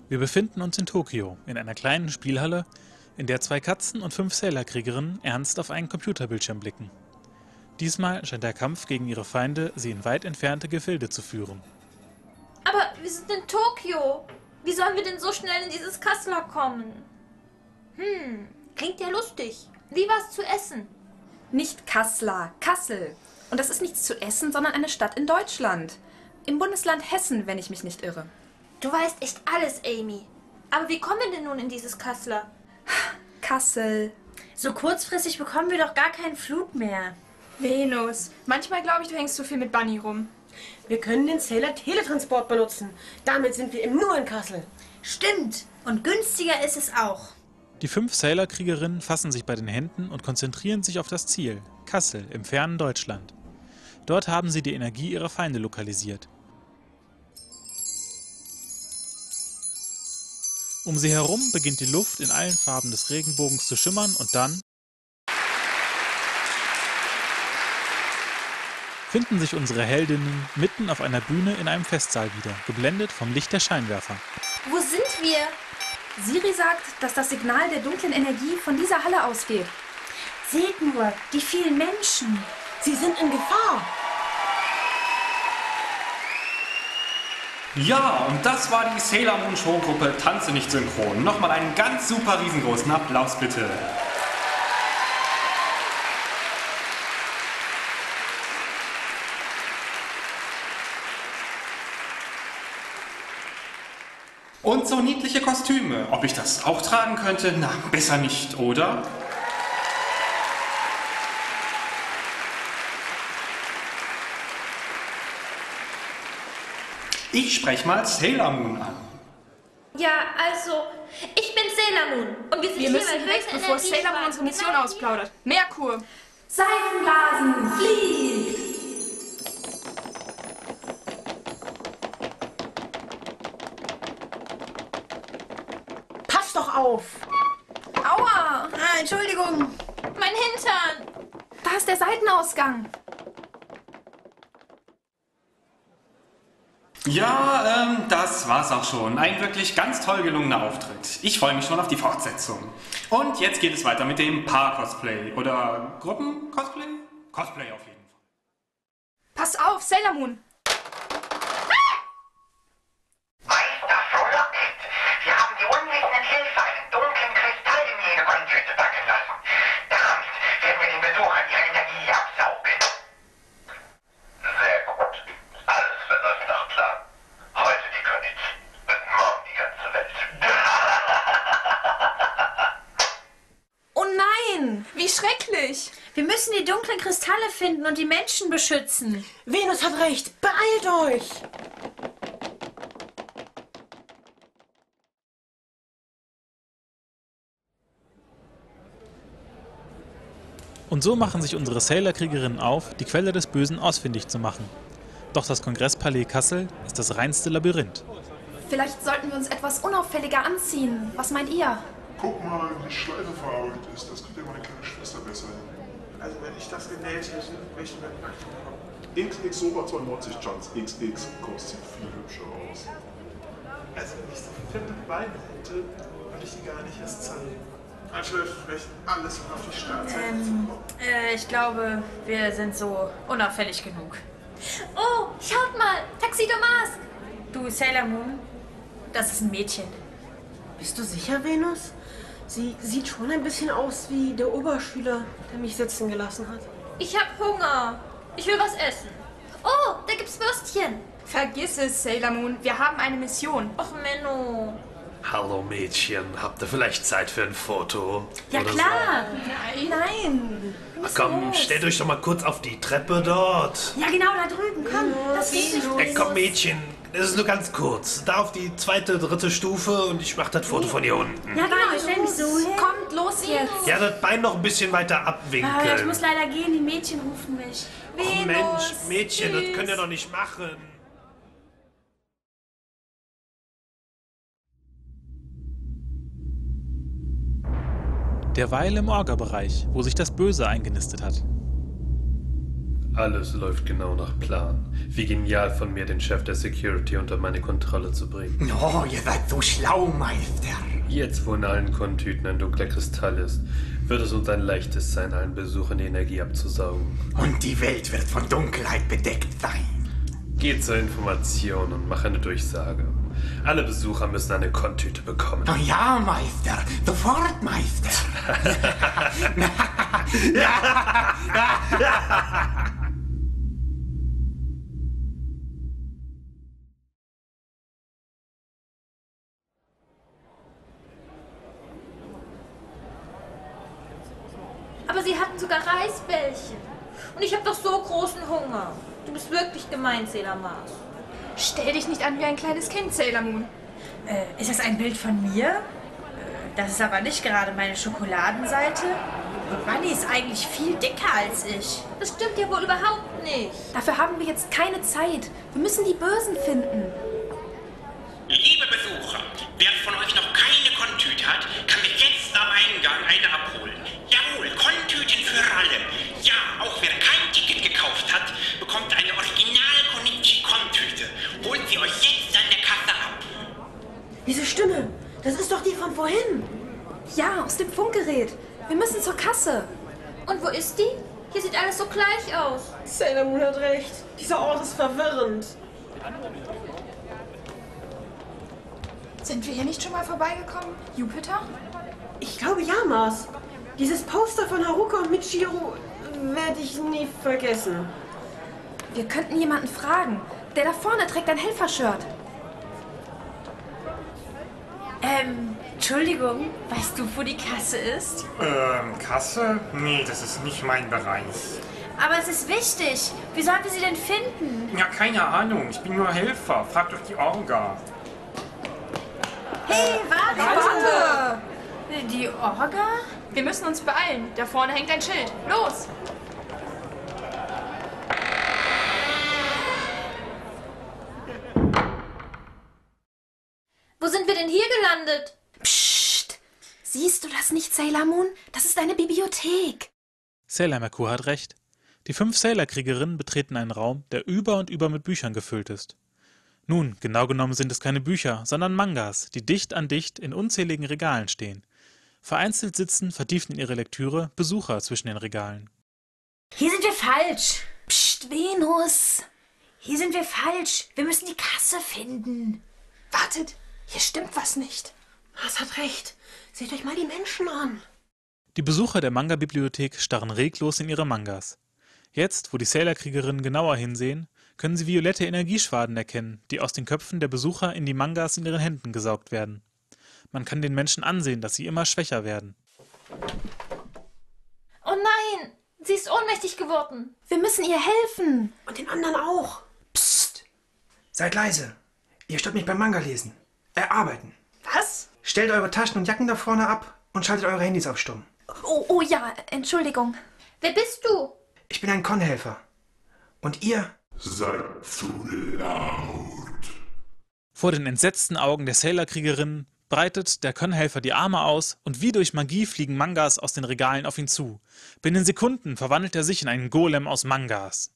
Wir befinden uns in Tokio, in einer kleinen Spielhalle, in der 2 Katzen und 5 Sailor-Kriegerinnen ernst auf einen Computerbildschirm blicken. Diesmal scheint der Kampf gegen ihre Feinde sie in weit entfernte Gefilde zu führen. Aber wir sind in Tokio. Wie sollen wir denn so schnell in dieses Kasseler kommen? Klingt ja lustig. Wie was zu essen? Nicht Kassler, Kassel. Und das ist nichts zu essen, sondern eine Stadt in Deutschland. Im Bundesland Hessen, wenn ich mich nicht irre. Du weißt echt alles, Amy. Aber wie kommen wir denn nun in dieses Kasseler? Kassel. So kurzfristig bekommen wir doch gar keinen Flug mehr. Venus, manchmal glaube ich, du hängst zu viel mit Bunny rum. Wir können den Sailor-Teletransport benutzen. Damit sind wir nur in Kassel. Stimmt. Und günstiger ist es auch. Die 5 Sailor-Kriegerinnen fassen sich bei den Händen und konzentrieren sich auf das Ziel, Kassel im fernen Deutschland. Dort haben sie die Energie ihrer Feinde lokalisiert. Um sie herum beginnt die Luft in allen Farben des Regenbogens zu schimmern und dann finden sich unsere Heldinnen mitten auf einer Bühne in einem Festsaal wieder, geblendet vom Licht der Scheinwerfer. Wo sind wir? Siri sagt, dass das Signal der dunklen Energie von dieser Halle ausgeht. Seht nur, die vielen Menschen. Sie sind in Gefahr. Ja, und das war die Sailor Moon Showgruppe Tanze nicht synchron. Nochmal einen ganz super riesengroßen Applaus bitte. Und so niedliche Kostüme. Ob ich das auch tragen könnte? Na, besser nicht, oder? Ich spreche mal Sailor Moon an. Ja, also, ich bin Sailor Moon. Und wir sind Wir hier, müssen weil weg, höchste bevor Energie Sailor Moon war. unsere Mission Genau ausplaudert. Merkur! Seifenblasen, fliegt! Pass doch auf. Aua! Entschuldigung. Mein Hintern! Da ist der Seitenausgang. Ja, das war's auch schon. Ein wirklich ganz toll gelungener Auftritt. Ich freue mich schon auf die Fortsetzung. Und jetzt geht es weiter mit dem Paar-Cosplay. Oder Gruppen-Cosplay? Cosplay auf jeden Fall. Pass auf, Sailor Moon! Meister Frohlockit, wir haben die unwissenden Helfer einen dunklen Kristall in jede Wandtüte packen lassen. Damit werden wir den Besuchern ihre Energie absaugen. Sehr gut. Alles verläuft nach Plan. Heute die Königs und morgen die ganze Welt. Oh nein! Wie schrecklich! Wir müssen die dunklen Kristalle finden und die Menschen beschützen. Venus hat recht. Beeilt euch. Und so machen sich unsere Sailor-Kriegerinnen auf, die Quelle des Bösen ausfindig zu machen. Doch das Kongresspalais Kassel ist das reinste Labyrinth. Vielleicht sollten wir uns etwas unauffälliger anziehen. Was meint ihr? Guck mal, wie die Schleife verarbeitet ist. Das kriegt ja meine kleine Schwester besser hin. Also wenn ich das genäht hätte, wäre ich mir nackt gekommen. XX Sober 92 Chance XX Kurs sieht viel hübscher aus. Also wenn ich so fette Beine hätte, würde ich die gar nicht erst zeigen. Anscheinend vielleicht alles auf die Startseite. Ich glaube, wir sind so unauffällig genug. Oh, schaut mal! Tuxedo Mask! Du, Sailor Moon, das ist ein Mädchen. Bist du sicher, Venus? Sie sieht schon ein bisschen aus wie der Oberschüler, der mich sitzen gelassen hat. Ich hab Hunger. Ich will was essen. Oh, da gibt's Würstchen. Vergiss es, Sailor Moon. Wir haben eine Mission. Och, Menno. Hallo Mädchen, habt ihr vielleicht Zeit für ein Foto? Ja Oder klar. Nein! So? Komm, stellt euch doch mal kurz auf die Treppe dort. Ja genau, da drüben. Komm, das geht nicht. Komm Mädchen, das ist nur ganz kurz. Da auf die 2., 3. Stufe und ich mach das Foto von hier unten. Ja genau, ich stell mich so hin. Kommt, los jetzt! Ja, das Bein noch ein bisschen weiter Ah, abwinkeln. ich muss leider gehen, die Mädchen rufen mich. Oh Mensch, Mädchen, das könnt ihr doch nicht machen. Derweil im Orga-Bereich, wo sich das Böse eingenistet hat. Alles läuft genau nach Plan. Wie genial von mir, den Chef der Security unter meine Kontrolle zu bringen. Oh, ihr seid so schlau, Meister. Jetzt, wo in allen Kontüten ein dunkler Kristall ist, wird es uns ein leichtes sein, allen Besuchern die Energie abzusaugen. Und die Welt wird von Dunkelheit bedeckt sein. Geht zur Information und mach eine Durchsage. Alle Besucher müssen eine Kontüte bekommen. Oh ja, Meister. Sofort, Meister. Aber sie hatten sogar Reisbällchen. Und ich habe doch so großen Hunger. Du bist wirklich gemein, Sailor Mars. Stell dich nicht an wie ein kleines Kind, Sailor Moon. Ist das ein Bild von mir? Das ist aber nicht gerade meine Schokoladenseite. Und Bunny ist eigentlich viel dicker als ich. Das stimmt ja wohl überhaupt nicht. Dafür haben wir jetzt keine Zeit. Wir müssen die Bösen finden. Liebe Besucher, wer von euch noch keine Kontüte hat, kann mir jetzt am Eingang eine abholen. Jawohl, Kontüten für alle. Ja, auch wer kein Ticket gekauft hat, bekommt eine Original-Konichi-Kontüte. Holt sie euch jetzt an der Kasse ab. Diese Stimme, das ist doch die von vorhin. Ja, aus dem Funkgerät. Wir müssen zur Kasse. Und wo ist die? Hier sieht alles so gleich aus. Sailor Moon hat recht. Dieser Ort ist verwirrend. Sind wir hier nicht schon mal vorbeigekommen? Jupiter? Ich glaube ja, Mars. Dieses Poster von Haruka und Michiru werde ich nie vergessen. Wir könnten jemanden fragen. Der da vorne trägt ein Helfershirt. Entschuldigung, weißt du, wo die Kasse ist? Kasse? Nee, das ist nicht mein Bereich. Aber es ist wichtig. Wie sollen wir sie denn finden? Ja, keine Ahnung. Ich bin nur Helfer. Frag doch die Orga. Hey, warte! Die Orga? Wir müssen uns beeilen. Da vorne hängt ein Schild. Los! Wo sind wir denn hier gelandet? Psst. Siehst du das nicht, Sailor Moon? Das ist eine Bibliothek. Sailor Merkur hat recht. Die 5 Sailor-Kriegerinnen betreten einen Raum, der über und über mit Büchern gefüllt ist. Nun, genau genommen sind es keine Bücher, sondern Mangas, die dicht an dicht in unzähligen Regalen stehen. Vereinzelt sitzen, vertieft in ihre Lektüre, Besucher zwischen den Regalen. Hier sind wir falsch. Psst, Venus. Hier sind wir falsch. Wir müssen die Kasse finden. Wartet, hier stimmt was nicht. Mars hat recht. Seht euch mal die Menschen an. Die Besucher der Manga-Bibliothek starren reglos in ihre Mangas. Jetzt, wo die Sailor-Kriegerinnen genauer hinsehen, können sie violette Energieschwaden erkennen, die aus den Köpfen der Besucher in die Mangas in ihren Händen gesaugt werden. Man kann den Menschen ansehen, dass sie immer schwächer werden. Oh nein, sie ist ohnmächtig geworden. Wir müssen ihr helfen. Und den anderen auch. Psst. Seid leise. Ihr stört mich beim Manga-Lesen. Arbeiten. Was? Stellt eure Taschen und Jacken da vorne ab und schaltet eure Handys auf Stumm. Oh ja, Entschuldigung. Wer bist du? Ich bin ein Con-Helfer. Und ihr? Seid zu laut. Vor den entsetzten Augen der Sailor-Kriegerinnen breitet der Con-Helfer die Arme aus und wie durch Magie fliegen Mangas aus den Regalen auf ihn zu. Binnen Sekunden verwandelt er sich in einen Golem aus Mangas.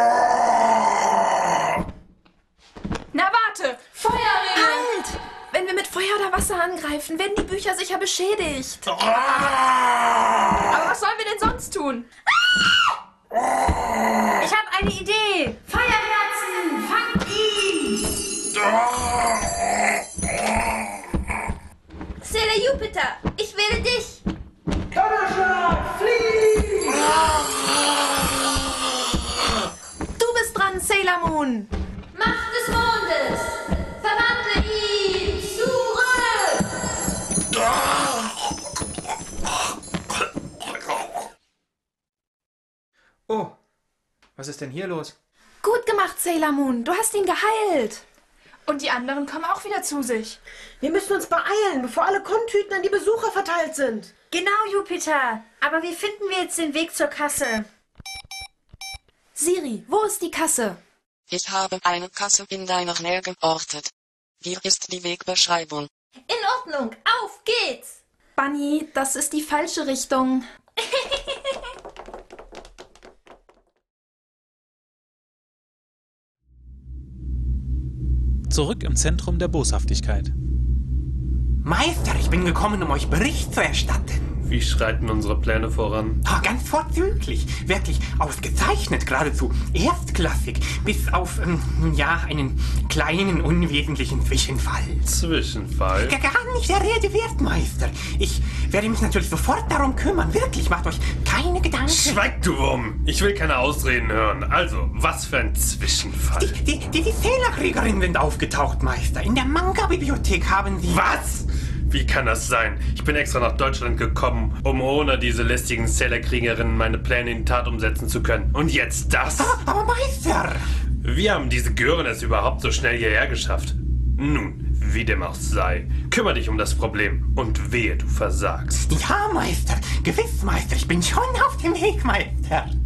Na warte! Feuerregen! Halt! Wenn wir mit Feuer oder Wasser angreifen, werden die Bücher sicher beschädigt. Aber was sollen wir denn sonst tun? Ich habe eine Idee. Feuerherzen, fangt ihn! Sailor Jupiter, ich wähle dich. Donnerschlag, flieh! Du bist dran, Sailor Moon. Macht des Mondes, verwandle ihn zurück. Oh, was ist denn hier los? Gut gemacht, Sailor Moon. Du hast ihn geheilt. Und die anderen kommen auch wieder zu sich. Wir müssen uns beeilen, bevor alle Kontüten an die Besucher verteilt sind. Genau, Jupiter. Aber wie finden wir jetzt den Weg zur Kasse? Siri, wo ist die Kasse? Ich habe eine Kasse in deiner Nähe geortet. Hier ist die Wegbeschreibung. In Ordnung, auf geht's. Bunny, das ist die falsche Richtung. zurück im Zentrum der Boshaftigkeit. Meister, ich bin gekommen, um euch Bericht zu erstatten. Wie schreiten unsere Pläne voran? Oh, ganz vorzüglich. Wirklich ausgezeichnet, geradezu erstklassig. Bis auf, einen kleinen, unwesentlichen Zwischenfall. Zwischenfall? Gar nicht der Rede wert, Meister. Ich werde mich natürlich sofort darum kümmern. Wirklich, macht euch keine Gedanken. Schweig, du Wurm! Ich will keine Ausreden hören. Also, was für ein Zwischenfall? Die Zählerkriegerinnen sind aufgetaucht, Meister. In der Manga-Bibliothek haben sie... Was? Wie kann das sein? Ich bin extra nach Deutschland gekommen, um ohne diese lästigen Sailor-Kriegerinnen meine Pläne in die Tat umsetzen zu können. Und jetzt das? Aber Meister! Wie haben diese Gören es überhaupt so schnell hierher geschafft? Nun, wie dem auch sei, kümmere dich um das Problem und wehe, du versagst. Ja, Meister, gewiss, Meister, ich bin schon auf dem Weg, Meister.